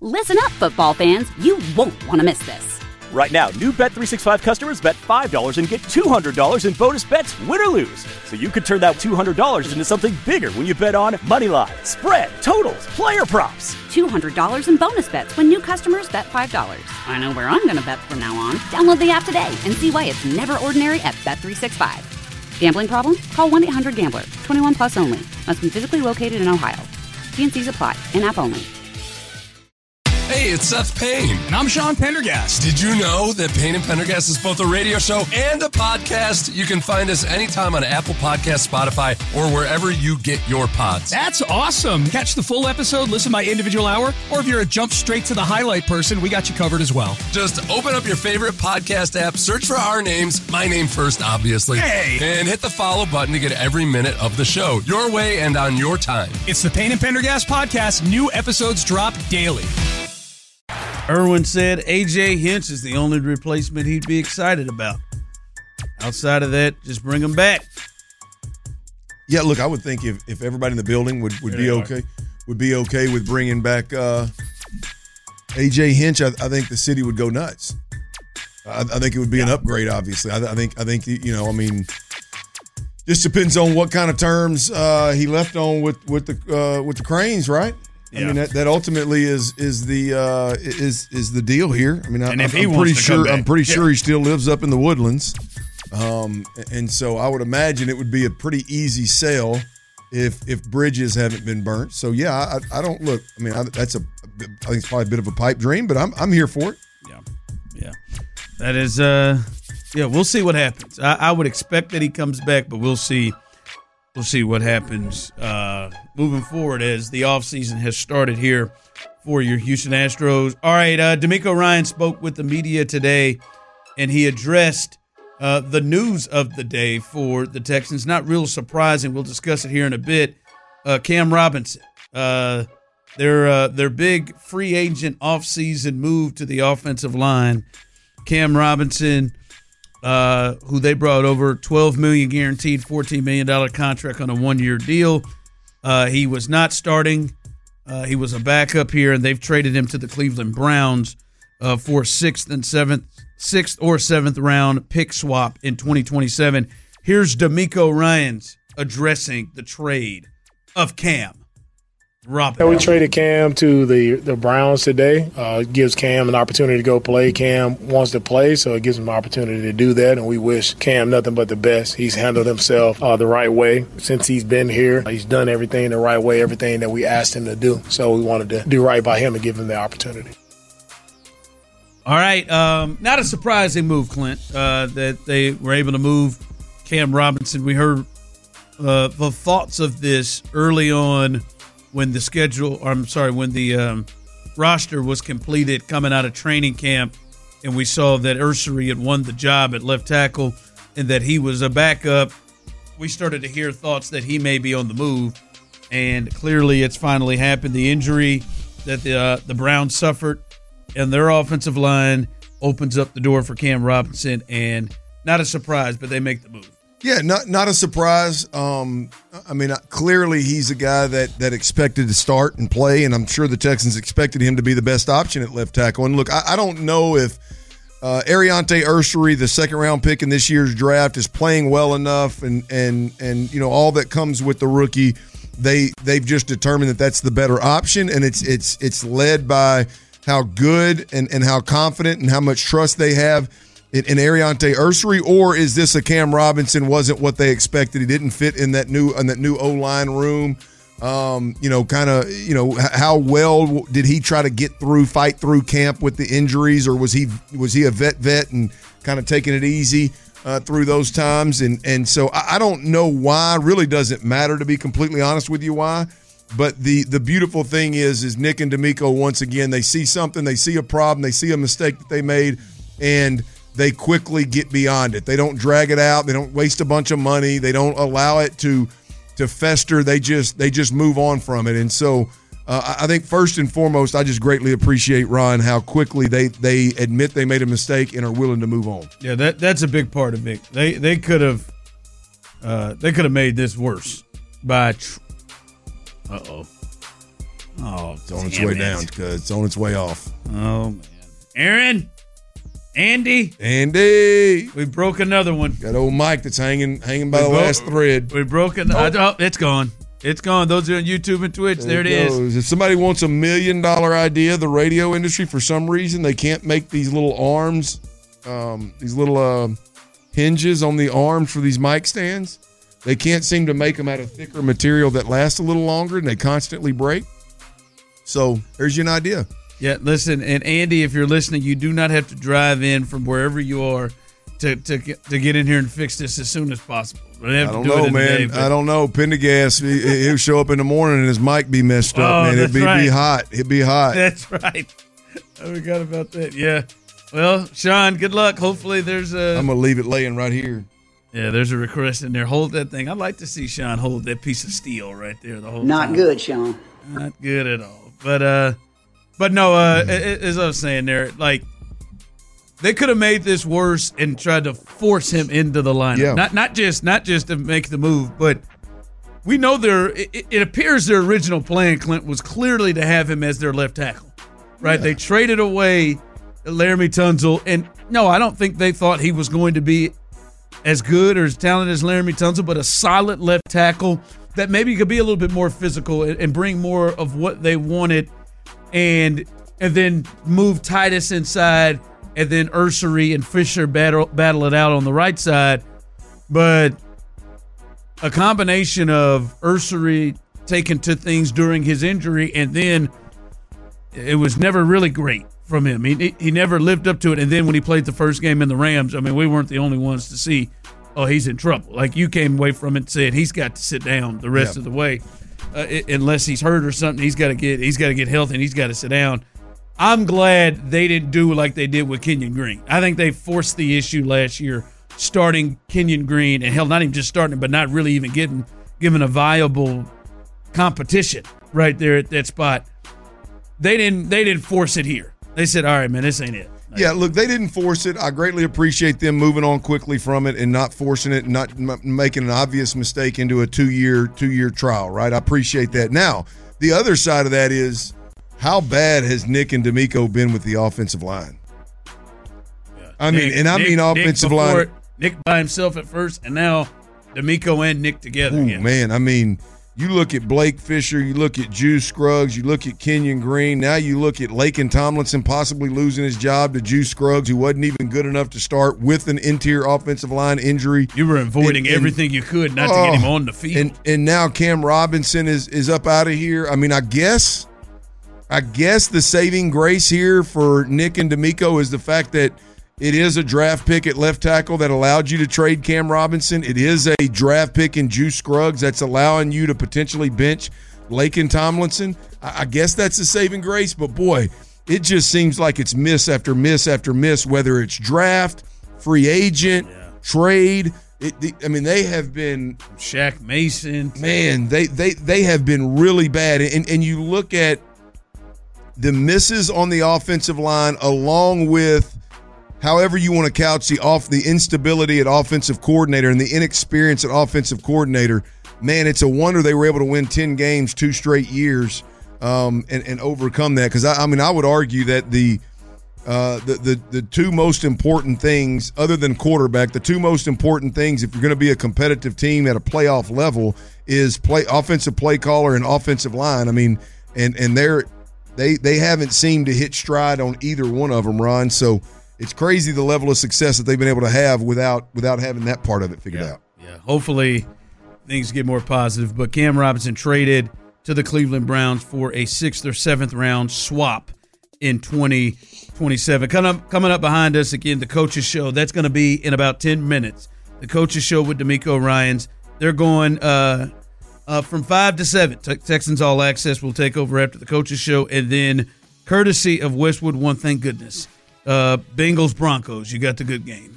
Listen up, football fans. You won't want to miss this. Right now, new Bet365 customers bet $5 and get $200 in bonus bets, win or lose. So you could turn that $200 into something bigger when you bet on money line, spread, totals, player props. $200 in bonus bets when new customers bet $5. I know where I'm going to bet from now on. Download the app today and see why it's never ordinary at Bet365. Gambling problem? Call 1-800-GAMBLER. 21 plus only. Must be physically located in Ohio. T&Cs apply. In-app only. Hey, it's Seth Payne. And I'm Sean Pendergast. Did you know that Payne and Pendergast is both a radio show and a podcast? You can find us anytime on Apple Podcasts, Spotify, or wherever you get your pods. That's awesome. Catch the full episode, listen to my individual hour, or if you're a jump straight to the highlight person, we got you covered as well. Just open up your favorite podcast app, search for our names, my name first, obviously, and hit the follow button to get every minute of the show, your way and on your time. It's the Payne and Pendergast podcast. New episodes drop daily. Irwin said A.J. Hinch is the only replacement he'd be excited about. Outside of that, just bring him back. Yeah, look, I would think if everybody in the building would be okay with bringing back A.J. Hinch, I think the city would go nuts. I think it would be an upgrade. Obviously, I think just depends on what kind of terms he left on with the Cranes, right? Yeah. I mean that ultimately is the deal here. I mean, I'm pretty sure he still lives up in the Woodlands, and so I would imagine it would be a pretty easy sell if bridges haven't been burnt. So yeah, I don't look. I mean, I think it's probably a bit of a pipe dream, but I'm here for it. Yeah, that is. We'll see what happens. I would expect that he comes back, but we'll see. We'll see what happens moving forward as the offseason has started here for your Houston Astros. All right, DeMeco Ryans spoke with the media today, and he addressed the news of the day for the Texans. Not real surprising. We'll discuss it here in a bit. Cam Robinson, their big free agent offseason move to the offensive line. Cam Robinson, who they brought over, $12 million guaranteed, $14 million contract on a one-year deal. He was not starting. He was a backup here, and they've traded him to the Cleveland Browns for sixth or seventh round pick swap in 2027. Here's DeMeco Ryans addressing the trade of Cam Robinson. We traded Cam to the Browns today. It gives Cam an opportunity to go play. Cam wants to play, so it gives him an opportunity to do that, and we wish Cam nothing but the best. He's handled himself the right way since he's been here. He's done everything the right way, everything that we asked him to do. So we wanted to do right by him and give him the opportunity. All right, not a surprising move, Clint, that they were able to move Cam Robinson. We heard the thoughts of this early on when the roster was completed coming out of training camp, and we saw that Ursery had won the job at left tackle and that he was a backup. We started to hear thoughts that he may be on the move, and clearly it's finally happened. The injury that the Browns suffered and their offensive line opens up the door for Cam Robinson, and not a surprise, but they make the move. Yeah, not a surprise. Clearly he's a guy that expected to start and play, and I'm sure the Texans expected him to be the best option at left tackle. And look, I don't know if Ariante Ursery, the second-round pick in this year's draft, is playing well enough, and all that comes with the rookie. They've just determined that that's the better option, and it's led by how good and how confident and how much trust they have in Ariante Ursery, or is this a Cam Robinson wasn't what they expected? He didn't fit in that new O-line room. How well did he try to fight through camp with the injuries, or was he a vet and kind of taking it easy through those times? And so I don't know why. Really doesn't matter, to be completely honest with you, why. But the beautiful thing is Nick and DeMeco, once again, they see something, they see a problem, they see a mistake that they made, and they quickly get beyond it. They don't drag it out. They don't waste a bunch of money. They don't allow it to fester. They just move on from it. And so I think first and foremost, I just greatly appreciate, Ron, how quickly they admit they made a mistake and are willing to move on. Yeah, that's a big part of it. They could have made this worse by Oh, it's on its way down, cuz it's on its way off. Oh, man. Aaron? Andy? We broke another one. Got old Mike that's hanging by the last thread. We broke another. Oh, it's gone. It's gone. Those are on YouTube and Twitch. There it is. If somebody wants $1 million idea, the radio industry, for some reason, they can't make these little arms, these little hinges on the arms for these mic stands. They can't seem to make them out of thicker material that lasts a little longer, and they constantly break. So there's your idea. Yeah, listen, and Andy, if you're listening, you do not have to drive in from wherever you are to get in here and fix this as soon as possible. I don't know, man. I don't know. Pendergast, he'll show up in the morning and his mic be messed up, man. It'd be hot. It'd be hot. That's right. I forgot about that. Yeah. Well, Sean, good luck. Hopefully there's a... I'm going to leave it laying right here. Yeah, there's a request in there. Hold that thing. I'd like to see Sean hold that piece of steel right there the whole time. Not good, Sean. Not good at all. But no, as I was saying there, like, they could have made this worse and tried to force him into the lineup. Yeah. Not just to make the move, but we know it appears their original plan, Clint, was clearly to have him as their left tackle. Right? Yeah. They traded away Laramie Tunsil, and no, I don't think they thought he was going to be as good or as talented as Laramie Tunsil, but a solid left tackle that maybe could be a little bit more physical and bring more of what they wanted, and then move Titus inside, and then Ursery and Fisher battle it out on the right side. But a combination of Ursery taking to things during his injury, and then it was never really great from him. He never lived up to it. And then when he played the first game in the Rams, I mean, we weren't the only ones to see, oh, he's in trouble. Like, you came away from it and said he's got to sit down the rest of the way. Unless he's hurt or something, he's got to get healthy and he's got to sit down. I'm glad they didn't do like they did with Kenyon Green. I think they forced the issue last year, starting Kenyon Green, and hell, not even just starting, but not really even given a viable competition right there at that spot. They didn't force it here. They said, all right, man, this ain't it. Yeah, look, they didn't force it. I greatly appreciate them moving on quickly from it and not forcing it and not making an obvious mistake into a two-year trial, right? I appreciate that. Now, the other side of that is, how bad has Nick and D'Amico been with the offensive line? Yeah. I mean offensive line. Nick by himself at first, and now D'Amico and Nick together. Ooh, man, I mean, you look at Blake Fisher, you look at Juice Scruggs, you look at Kenyon Green, now you look at Laken Tomlinson possibly losing his job to Juice Scruggs, who wasn't even good enough to start with an interior offensive line injury. You were avoiding everything you could not to get him on the field. And now Cam Robinson is up out of here. I mean, I guess the saving grace here for Nick and D'Amico is the fact that it is a draft pick at left tackle that allowed you to trade Cam Robinson. It is a draft pick in Juice Scruggs that's allowing you to potentially bench Laken Tomlinson. I guess that's a saving grace, but boy, it just seems like it's miss after miss after miss, whether it's draft, free agent, trade. They have been Shaq Mason. Man, they have been really bad. And you look at the misses on the offensive line along with however you want to couch the instability at offensive coordinator and the inexperience at offensive coordinator. Man, it's a wonder they were able to win 10 games 2 straight years and overcome that. Because I would argue that the two most important things, other than quarterback, the two most important things if you're going to be a competitive team at a playoff level is offensive play caller and offensive line. I mean, and they haven't seemed to hit stride on either one of them, Ron. So it's crazy the level of success that they've been able to have without having that part of it figured out. Yeah, hopefully things get more positive. But Cam Robinson traded to the Cleveland Browns for a 6th or 7th round swap in 2027. Coming up behind us, again, the Coaches Show. That's going to be in about 10 minutes. The Coaches Show with D'Amico Ryans. They're going from 5 to 7. Texans All Access will take over after the Coaches Show. And then, courtesy of Westwood One, thank goodness, Bengals Broncos, you got the good game.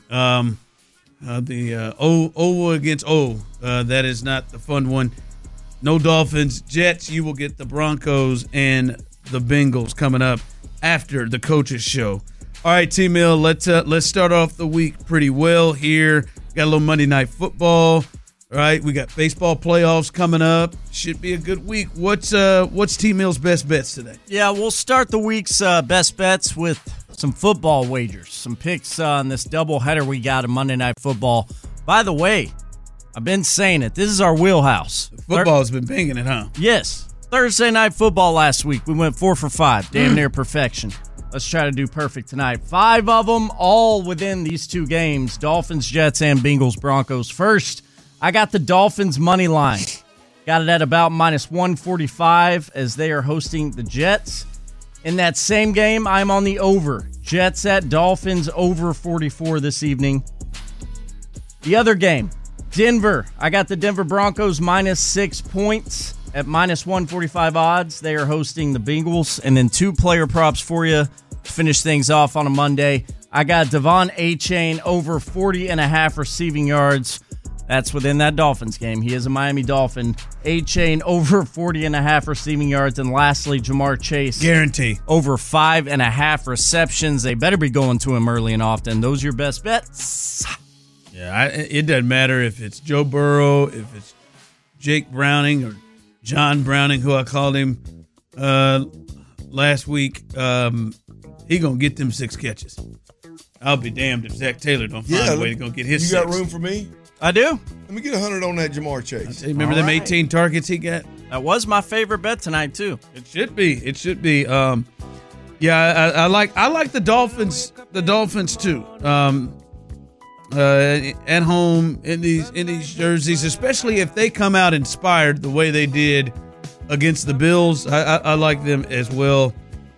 The O against O, that is not the fun one. No Dolphins, Jets. You will get the Broncos and the Bengals coming up after the Coaches Show. All right, T-Mill, let's start off the week pretty well here. Got a little Monday Night Football. All right, we got baseball playoffs coming up. Should be a good week. What's T-Mill's best bets today? Yeah, we'll start the week's best bets with some football wagers, some picks on this doubleheader we got in Monday Night Football. By the way, I've been saying it. This is our wheelhouse. Football's been banging it, huh? Yes. Thursday Night Football last week, we went 4 for 5, damn near perfection. Let's try to do perfect tonight. 5 of them, all within these 2 games, Dolphins, Jets, and Bengals, Broncos. First, I got the Dolphins money line. Got it at about minus 145 as they are hosting the Jets. In that same game, I'm on the over. Jets at Dolphins, over 44 this evening. The other game, Denver. I got the Denver Broncos minus 6 points at minus 145 odds. They are hosting the Bengals. And then 2 player props for you to finish things off on a Monday. I got Devon Achane over 40.5 receiving yards. That's within that Dolphins game. He is a Miami Dolphin. Achane over 40.5 receiving yards. And lastly, Jamar Chase. Guarantee. Over 5.5 receptions. They better be going to him early and often. Those are your best bets. Yeah, it doesn't matter if it's Joe Burrow, if it's Jake Browning or John Browning, who I called him last week. He going to get them 6 catches. I'll be damned if Zach Taylor don't find a way to go get his 6. You got room for me? I do. Let me get 100 on that Jamar Chase. Remember them 18 targets he got? That was my favorite bet tonight, too. It should be. It should be. Yeah, I like the Dolphins. The Dolphins too. At home in these jerseys, especially if they come out inspired the way they did against the Bills. I like them as well.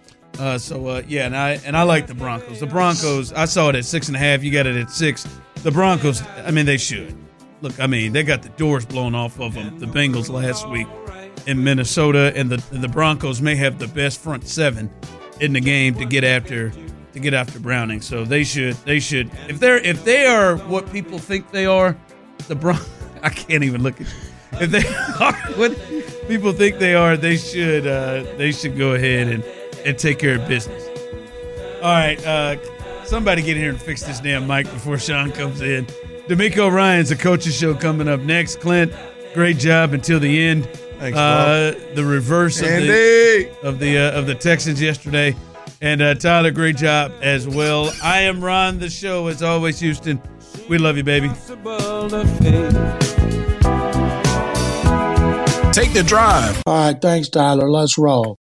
And I like the Broncos. The Broncos, I saw it at 6.5. You got it at 6. The Broncos, I mean, they should. Look, I mean, they got the doors blown off of them. The Bengals last week in Minnesota, and the Broncos may have the best front 7 in the game to get after Browning. So they should. If they are what people think they are, I can't even look at you. If they are what people think they are, they should go ahead and take care of business. All right, somebody get in here and fix this damn mic before Sean comes in. D'Amico Ryan's the Coach's Show coming up next. Clint, great job until the end. Thanks, Bob. The reverse of the Texans yesterday. And Tyler, great job as well. I am Ron, the show, as always, Houston. We love you, baby. Take the drive. All right, thanks, Tyler. Let's roll.